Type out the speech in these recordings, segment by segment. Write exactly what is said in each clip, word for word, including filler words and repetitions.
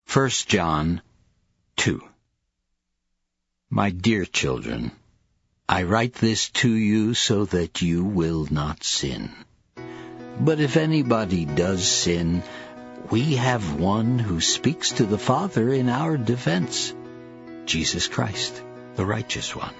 First John two. My dear children, I write this to you so that you will not sin. But if anybody does sin, we have one who speaks to the Father in our defense, Jesus Christ, the righteous one.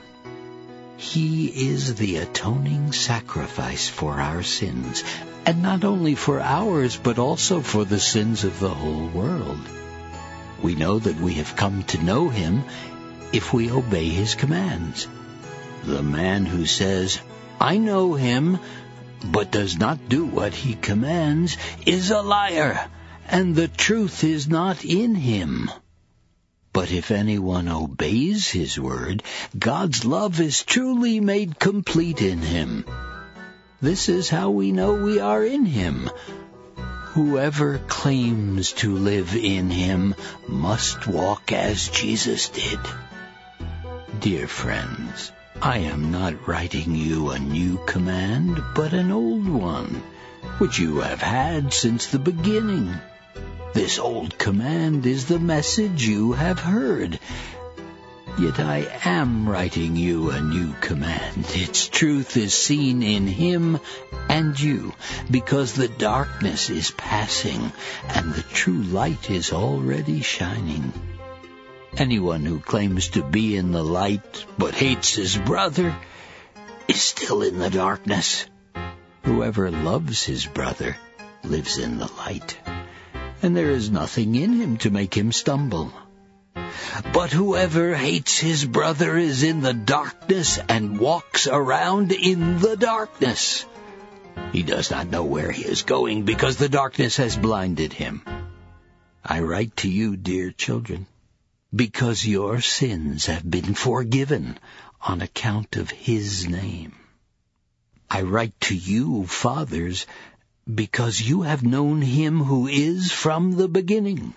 He is the atoning sacrifice for our sins, and not only for ours, but also for the sins of the whole world. We know that we have come to know him if we obey his commands. The man who says, I know him, but does not do what he commands, is a liar, and the truth is not in him. But if anyone obeys his word, God's love is truly made complete in him. This is how we know we are in him. Whoever claims to live in him must walk as Jesus did. Dear friends, I am not writing you a new command, but an old one, which you have had since the beginning. This old command is the message you have heard. Yet I am writing you a new command. Its truth is seen in him and you, because the darkness is passing and the true light is already shining. Anyone who claims to be in the light but hates his brother is still in the darkness. Whoever loves his brother lives in the light, and there is nothing in him to make him stumble. But whoever hates his brother is in the darkness and walks around in the darkness. He does not know where he is going because the darkness has blinded him. I write to you, dear children, because your sins have been forgiven on account of his name. I write to you, fathers, because you have known him who is from the beginning.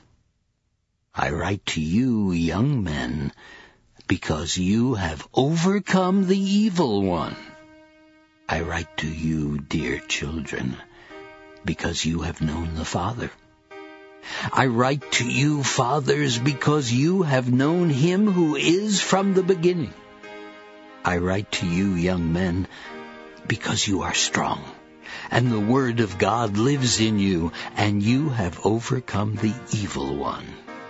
I write to you, young men, because you have overcome the evil one. I write to you, dear children, because you have known the Father. I write to you, fathers, because you have known him who is from the beginning. I write to you, young men, because you are strong, and the word of God lives in you, and you have overcome the evil one.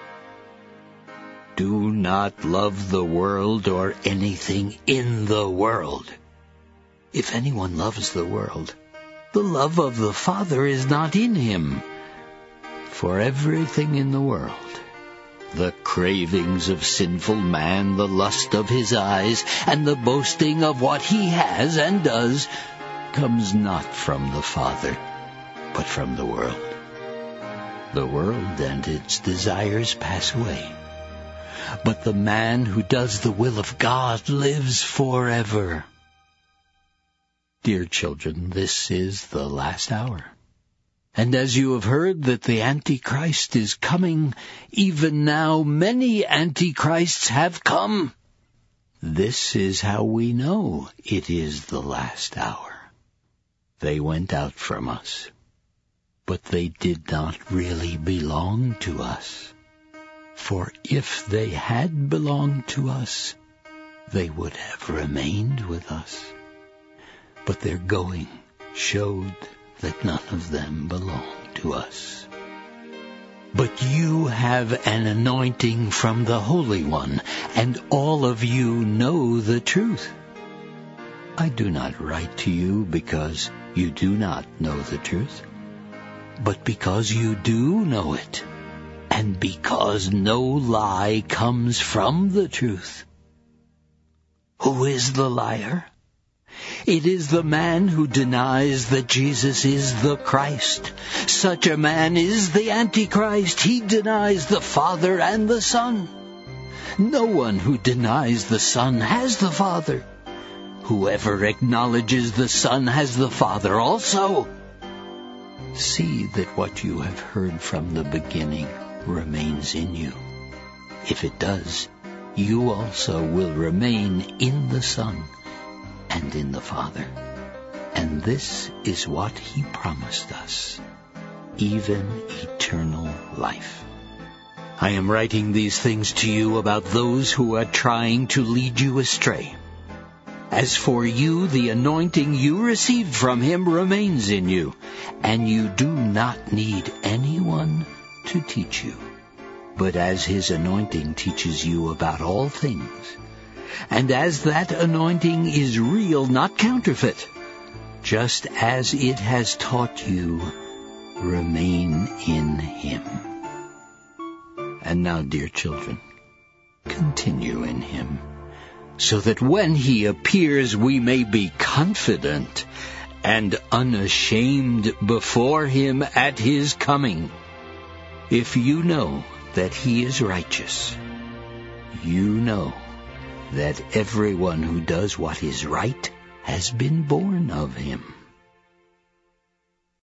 Do not love the world or anything in the world. If anyone loves the world, the love of the Father is not in him. For everything in the world, the cravings of sinful man, the lust of his eyes, and the boasting of what he has and does, comes not from the Father, but from the world. The world and its desires pass away, but the man who does the will of God lives forever. Dear children, this is the last hour. And as you have heard that the Antichrist is coming, even now many Antichrists have come. This is how we know it is the last hour. They went out from us, but they did not really belong to us. For if they had belonged to us, they would have remained with us. But their going showed that none of them belong to us. But you have an anointing from the Holy One, and all of you know the truth. I do not write to you because you do not know the truth, but because you do know it, and because no lie comes from the truth. Who is the liar? It is the man who denies that Jesus is the Christ. Such a man is the Antichrist. He denies the Father and the Son. No one who denies the Son has the Father. Whoever acknowledges the Son has the Father also. See that what you have heard from the beginning remains in you. If it does, you also will remain in the Son and in the Father. And this is what he promised us, even eternal life. I am writing these things to you about those who are trying to lead you astray. As for you, the anointing you received from him remains in you, and you do not need anyone to teach you. But as his anointing teaches you about all things, and as that anointing is real, not counterfeit, just as it has taught you, remain in him. And now, dear children, continue in him, so that when he appears we may be confident and unashamed before him at his coming. If you know that he is righteous, you know that everyone who does what is right has been born of him.